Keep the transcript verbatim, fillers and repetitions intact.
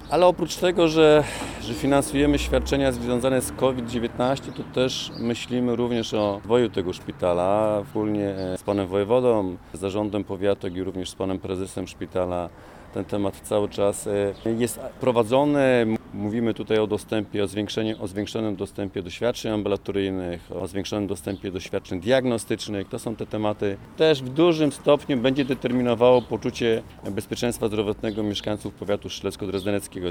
Ale oprócz tego, że, że finansujemy świadczenia związane z COVID dziewiętnaście, to też myślimy również o rozwoju tego szpitala. Wspólnie z panem wojewodą, z zarządem powiatu, jak i również z panem prezesem szpitala ten temat cały czas jest prowadzony. Mówimy tutaj o dostępie, o, zwiększeniu, o zwiększonym dostępie do świadczeń ambulatoryjnych, o zwiększonym dostępie do świadczeń diagnostycznych. To są te tematy. Też w dużym stopniu będzie determinowało poczucie bezpieczeństwa zdrowotnego mieszkańców powiatu strzelecko-drezdeneckiego.